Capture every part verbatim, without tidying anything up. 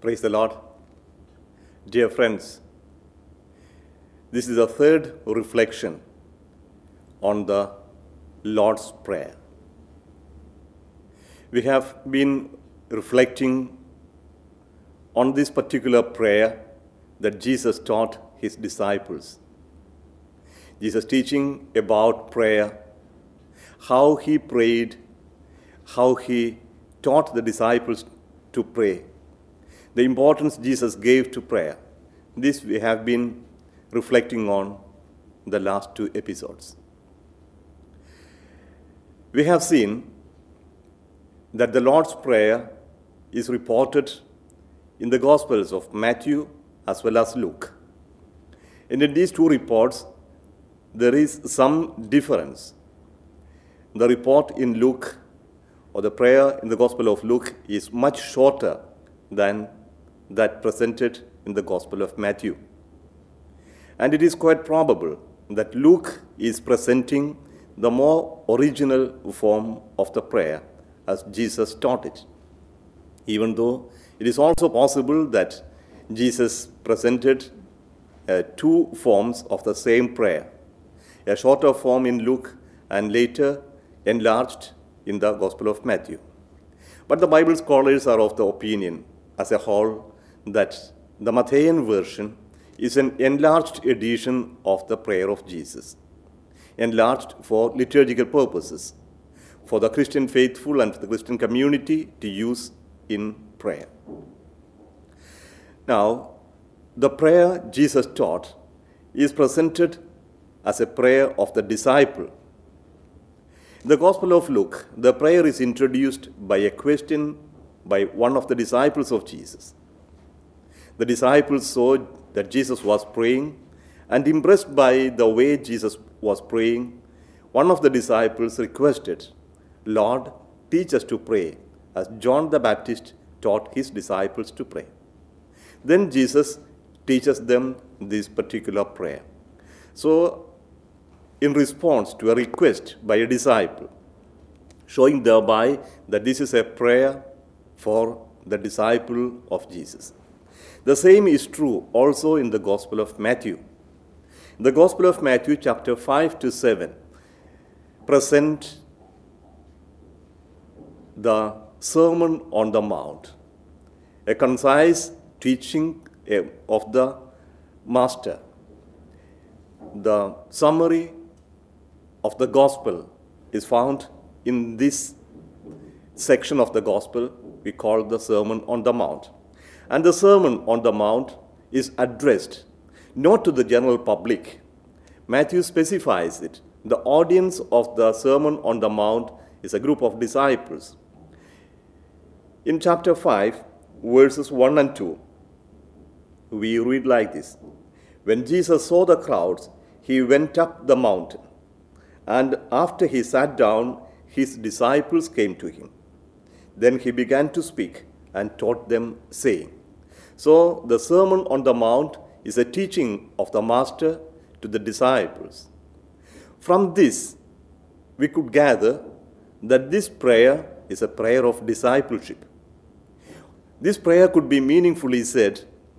Praise the Lord. Dear friends, this is the third reflection on the Lord's Prayer. We have been reflecting on this particular prayer that Jesus taught his disciples. Jesus teaching about prayer, how he prayed, how he taught the disciples to pray, the importance Jesus gave to prayer. This we have been reflecting on the last two episodes. We have seen that the Lord's Prayer is reported in the Gospels of Matthew as well as Luke. And in these two reports, there is some difference. The report in Luke, or the prayer in the Gospel of Luke, is much shorter than that presented in the Gospel of Matthew. And it is quite probable that Luke is presenting the more original form of the prayer as Jesus taught it, even though it is also possible that Jesus presented uh, two forms of the same prayer, a shorter form in Luke and later enlarged in the Gospel of Matthew. But the Bible scholars are of the opinion as a whole that the Matthean version is an enlarged edition of the prayer of Jesus, enlarged for liturgical purposes, for the Christian faithful and for the Christian community to use in prayer. Now, the prayer Jesus taught is presented as a prayer of the disciple. In the Gospel of Luke, the prayer is introduced by a question by one of the disciples of Jesus. The disciples saw that Jesus was praying, and impressed by the way Jesus was praying, one of the disciples requested, "Lord, teach us to pray, as John the Baptist taught his disciples to pray." Then Jesus teaches them this particular prayer. So, in response to a request by a disciple, showing thereby that this is a prayer for the disciple of Jesus. The same is true also in the Gospel of Matthew. The Gospel of Matthew, chapter five to seven, present the Sermon on the Mount, a concise teaching of the Master. The summary of the Gospel is found in this section of the Gospel we call the Sermon on the Mount. And the Sermon on the Mount is addressed not to the general public. Matthew specifies it. The audience of the Sermon on the Mount is a group of disciples. In chapter five, verses one and two, we read like this. When Jesus saw the crowds, he went up the mountain, and after he sat down, his disciples came to him. Then he began to speak and taught them, saying. So the Sermon on the Mount is a teaching of the Master to the disciples. From this, we could gather that this prayer is a prayer of discipleship. This prayer could be meaningfully said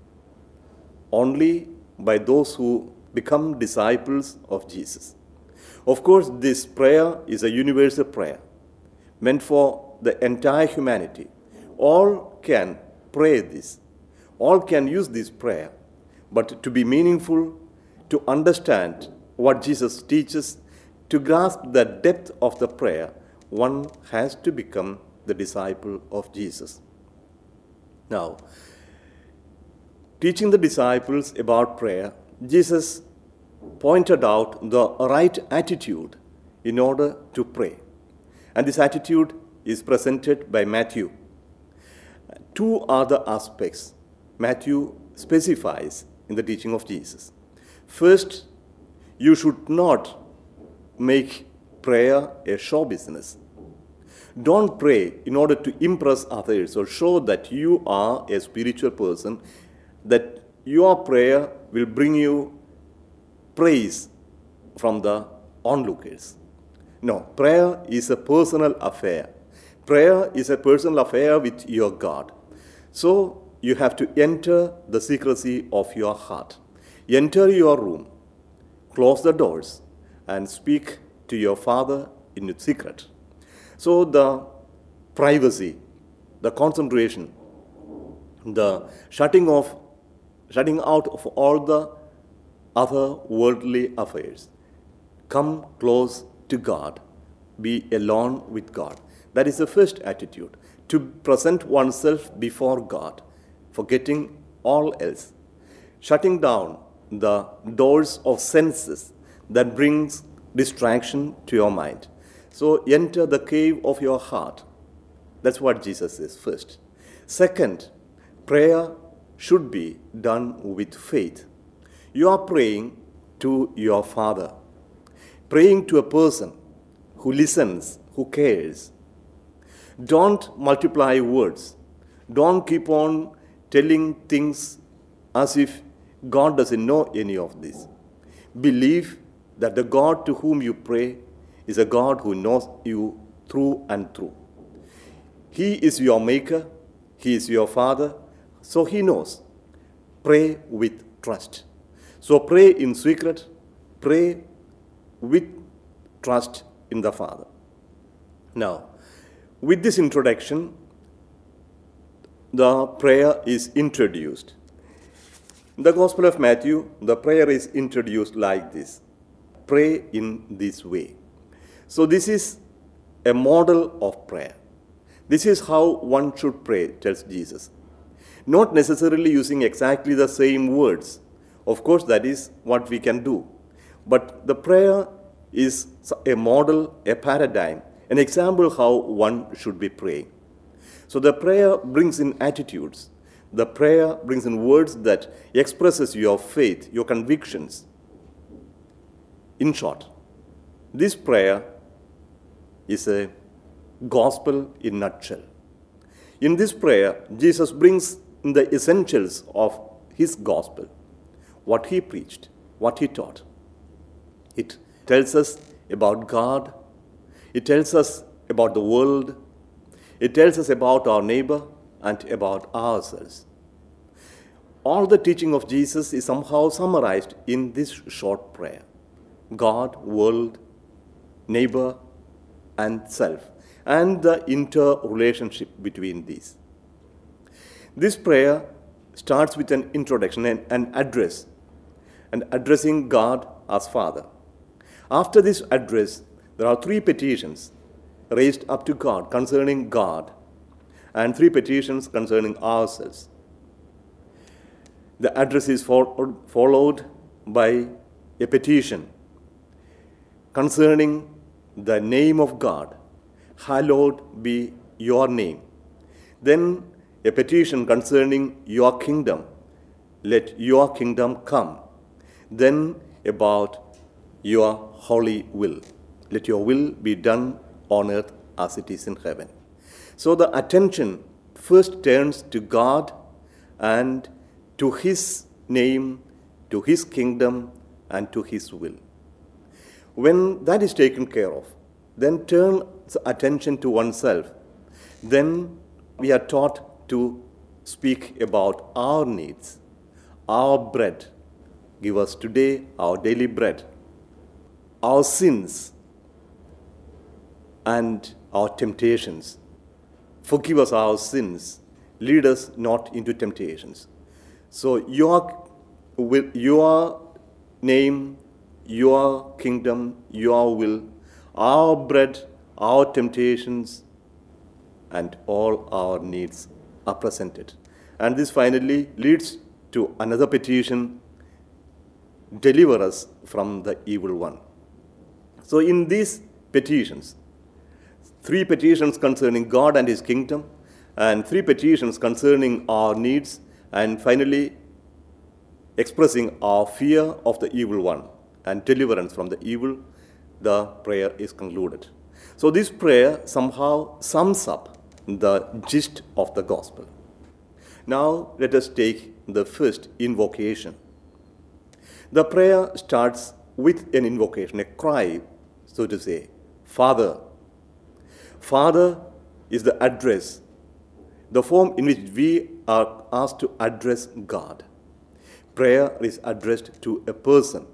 only by those who become disciples of Jesus. Of course, this prayer is a universal prayer meant for the entire humanity. All can pray this. All can use this prayer. But to be meaningful, to understand what Jesus teaches, to grasp the depth of the prayer, one has to become the disciple of Jesus. Now, teaching the disciples about prayer, Jesus pointed out the right attitude in order to pray. And this attitude is presented by Matthew. Two other aspects Matthew specifies in the teaching of Jesus. First, you should not make prayer a show business. Don't pray in order to impress others or show that you are a spiritual person, that your prayer will bring you praise from the onlookers. No, prayer is a personal affair. Prayer is a personal affair with your God. So you have to enter the secrecy of your heart. Enter your room, close the doors, and speak to your Father in secret. So the privacy, the concentration, the shutting off, shutting out of all the other worldly affairs. Come close to God. Be alone with God. That is the first attitude, to present oneself before God, forgetting all else, shutting down the doors of senses that brings distraction to your mind. So enter the cave of your heart. That's what Jesus says first. Second, prayer should be done with faith. You are praying to your Father, praying to a person who listens, who cares. Don't multiply words. Don't keep on telling things as if God doesn't know any of this. Believe that the God to whom you pray is a God who knows you through and through. He is your maker. He is your Father. So He knows. Pray with trust. So pray in secret. Pray with trust in the Father. Now, with this introduction, the prayer is introduced. In the Gospel of Matthew, the prayer is introduced like this. Pray in this way. So this is a model of prayer. This is how one should pray, tells Jesus. Not necessarily using exactly the same words. Of course, that is what we can do. But the prayer is a model, a paradigm, an example how one should be praying. So the prayer brings in attitudes. The prayer brings in words that expresses your faith, your convictions. In short, this prayer is a gospel in a nutshell. In this prayer, Jesus brings in the essentials of his gospel, what he preached, what he taught. It tells us about God. It tells us about the world. It tells us about our neighbor and about ourselves. All the teaching of Jesus is somehow summarized in this short prayer. God, world, neighbor, and self, and the interrelationship between these. This prayer starts with an introduction, an, an address, and addressing God as Father. After this address, there are three petitions raised up to God concerning God, and three petitions concerning ourselves. The address is for, followed by a petition concerning the name of God. Hallowed be your name. Then a petition concerning your kingdom. Let your kingdom come. Then about your holy will. Let your will be done on earth as it is in heaven. So the attention first turns to God and to his name, to his kingdom, and to his will. When that is taken care of, then turn attention to oneself. Then we are taught to speak about our needs, our bread. Give us today our daily bread. Our sins and our temptations. Forgive us our sins. Lead us not into temptations. So your, your name, your kingdom, your will, our bread, our temptations, and all our needs are presented. And this finally leads to another petition, deliver us from the evil one. So in these petitions, three petitions concerning God and his kingdom, and three petitions concerning our needs, and finally expressing our fear of the evil one and deliverance from the evil, the prayer is concluded. So this prayer somehow sums up the gist of the gospel. Now let us take the first invocation. The prayer starts with an invocation, a cry, so to say, Father. Father is the address, the form in which we are asked to address God. Prayer is addressed to a person.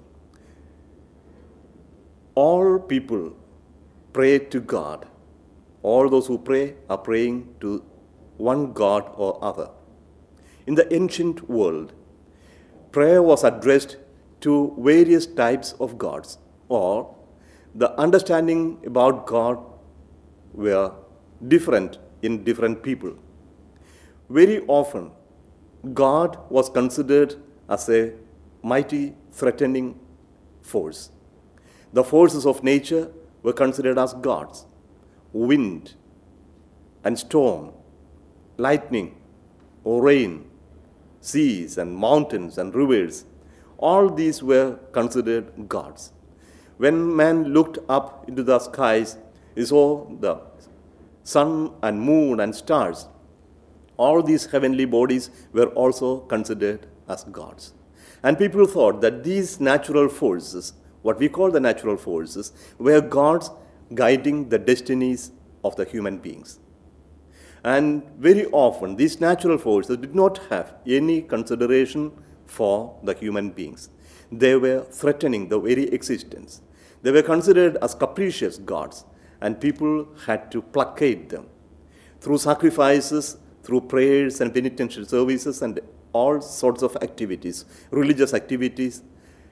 All people pray to God. All those who pray are praying to one God or other. In the ancient world, prayer was addressed to various types of gods, or the understanding about God were different in different people. Very often, God was considered as a mighty, threatening force. The forces of nature were considered as gods. Wind and storm, lightning, rain, seas and mountains and rivers, all these were considered gods. When man looked up into the skies, he saw the sun and moon and stars. All these heavenly bodies were also considered as gods. And people thought that these natural forces, what we call the natural forces, were gods guiding the destinies of the human beings. And very often, these natural forces did not have any consideration for the human beings. They were threatening the very existence. They were considered as capricious gods, and people had to placate them. Through sacrifices, through prayers and penitential services and all sorts of activities, religious activities,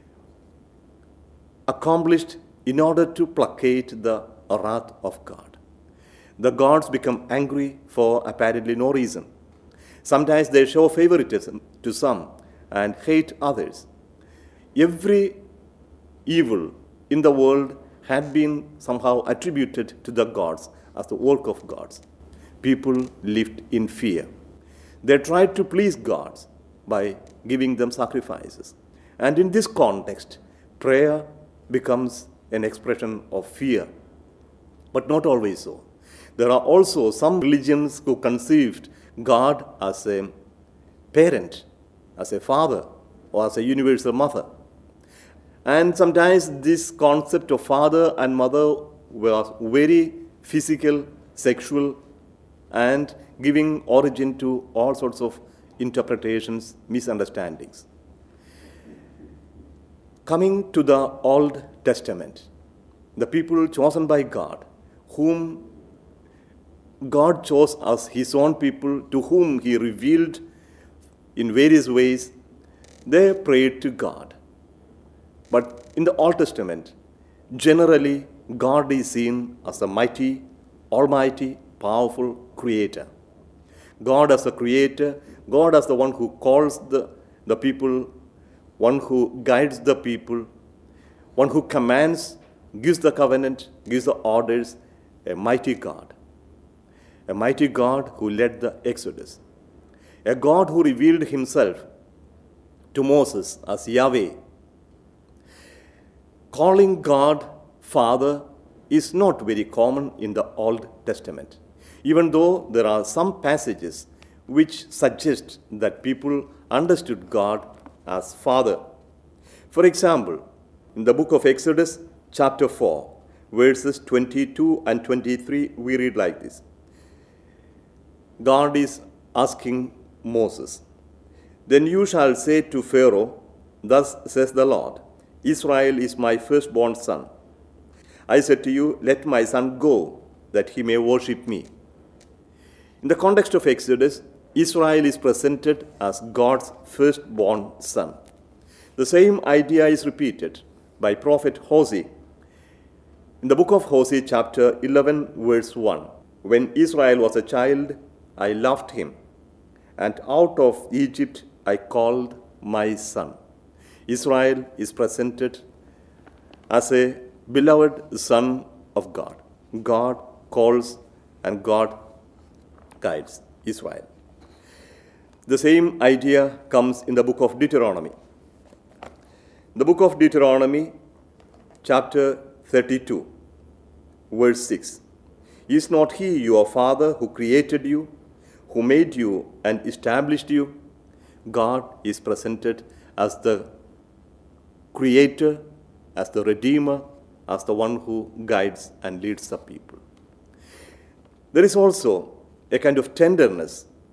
accomplished in order to placate the wrath of God. The gods become angry for apparently no reason. Sometimes they show favoritism to some and hate others. Every evil in the world had been somehow attributed to the gods as the work of gods. People lived in fear. They tried to please gods by giving them sacrifices. And in this context, prayer becomes an expression of fear. But not always so. There are also some religions who conceived God as a parent, as a father, or as a universal mother. And sometimes this concept of father and mother was very physical, sexual, and giving origin to all sorts of interpretations, misunderstandings. Coming to the Old Testament, the people chosen by God, whom God chose as his own people, to whom he revealed in various ways, they prayed to God. But in the Old Testament, generally, God is seen as a mighty, almighty, powerful creator. God as a creator, God as the one who calls the, the people, one who guides the people, one who commands, gives the covenant, gives the orders, a mighty God. A mighty God who led the Exodus. A God who revealed himself to Moses as Yahweh. Calling God Father is not very common in the Old Testament, even though there are some passages which suggest that people understood God as Father. For example, in the book of Exodus, chapter four, verses twenty-two and twenty-three, we read like this. God is asking Moses, "Then you shall say to Pharaoh, thus says the Lord, Israel is my firstborn son. I said to you, let my son go, that he may worship me." In the context of Exodus, Israel is presented as God's firstborn son. The same idea is repeated by prophet Hosea. In the book of Hosea, chapter eleven, verse one, "When Israel was a child, I loved him, and out of Egypt I called my son." Israel is presented as a beloved son of God. God calls and God guides Israel. The same idea comes in the book of Deuteronomy. The book of Deuteronomy, chapter thirty-two, verse six. "Is not he your father who created you, who made you and established you?" God is presented as the creator, as the redeemer, as the one who guides and leads the people. There is also a kind of tenderness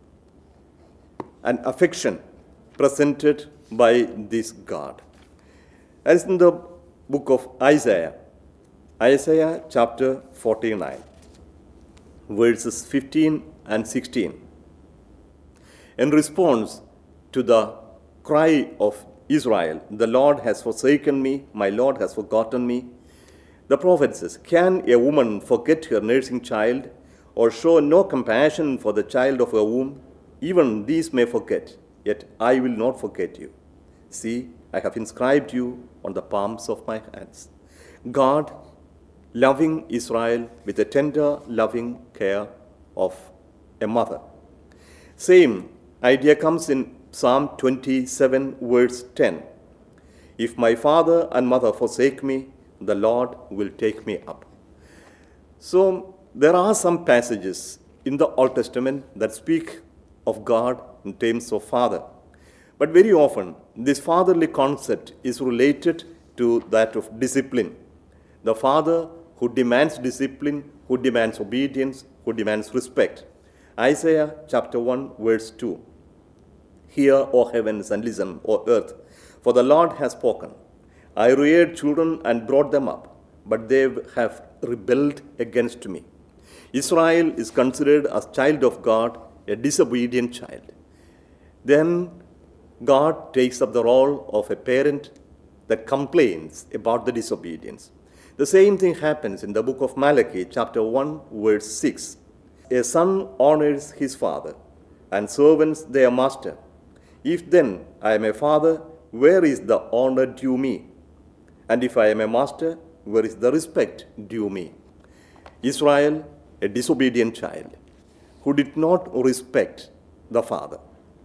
and affection presented by this God. As in the book of Isaiah, Isaiah chapter forty-nine, verses fifteen and sixteen. In response to the cry of Israel, the Lord has forsaken me, my Lord has forgotten me, the prophet says, can a woman forget her nursing child, or show no compassion for the child of her womb? Even these may forget, yet I will not forget you. See, I have inscribed you on the palms of my hands. God loving Israel with the tender, loving care of a mother. Same idea comes in Psalm twenty-seven, verse ten. If my father and mother forsake me, the Lord will take me up. So there are some passages in the Old Testament that speak of God in terms of father. But very often, this fatherly concept is related to that of discipline. The father who demands discipline, who demands obedience, who demands respect. Isaiah chapter one, verse two. Hear, O heavens, and listen, O earth, for the Lord has spoken. I reared children and brought them up, but they have rebelled against me. Israel is considered as child of God, a disobedient child. Then God takes up the role of a parent that complains about the disobedience. The same thing happens in the book of Malachi, chapter one, verse six. A son honors his father, and servants their master. If then I am a father, where is the honor due me? And if I am a master, where is the respect due me? Israel, a disobedient child, who did not respect the father.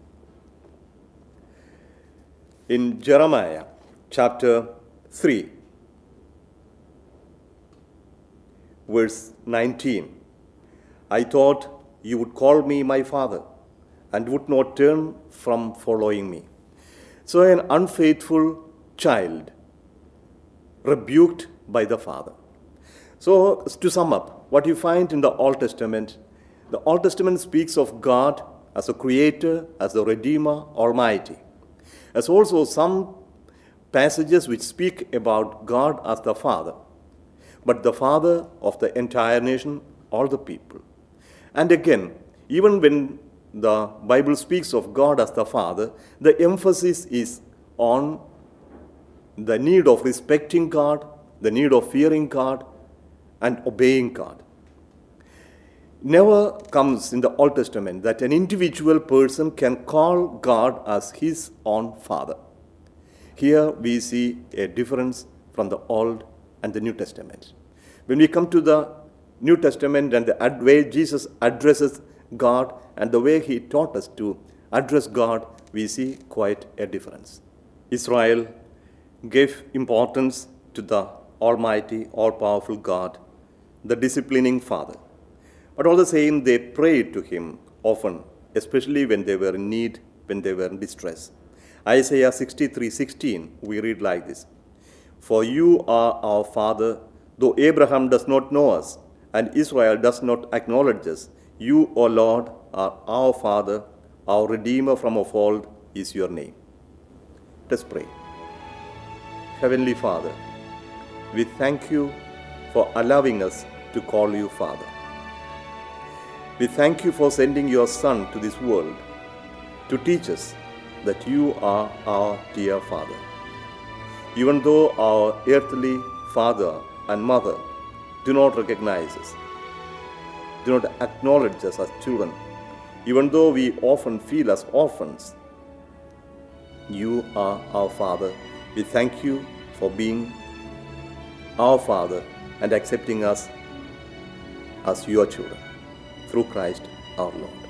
In Jeremiah chapter three, verse nineteen, I thought you would call me my father and would not turn from following me. So an unfaithful child rebuked by the father. So to sum up, what you find in the Old Testament, the Old Testament speaks of God as a creator, as a redeemer, almighty. There's also some passages which speak about God as the father, but the father of the entire nation, all the people. And again, even when the Bible speaks of God as the father, the emphasis is on the need of respecting God, the need of fearing God, and obeying God. Never comes in the Old Testament that an individual person can call God as his own father. Here we see a difference from the Old and the New Testament. When we come to the New Testament and the way Jesus addresses God and the way he taught us to address God, we see quite a difference. Israel gave importance to the almighty, all-powerful God, the disciplining father. But all the same, they prayed to him often, especially when they were in need, when they were in distress. Isaiah sixty-three sixteen, we read like this. For you are our father, though Abraham does not know us, and Israel does not acknowledge us. You, O Lord, are our Father, our Redeemer from of old is your name. Let us pray. Heavenly Father, we thank you for allowing us to call you Father. We thank you for sending your Son to this world to teach us that you are our dear Father. Even though our earthly father and mother do not recognize us, do not acknowledge us as children, even though we often feel as orphans, you are our Father. We thank you for being our Father and accepting us as your children. Through Christ our Lord.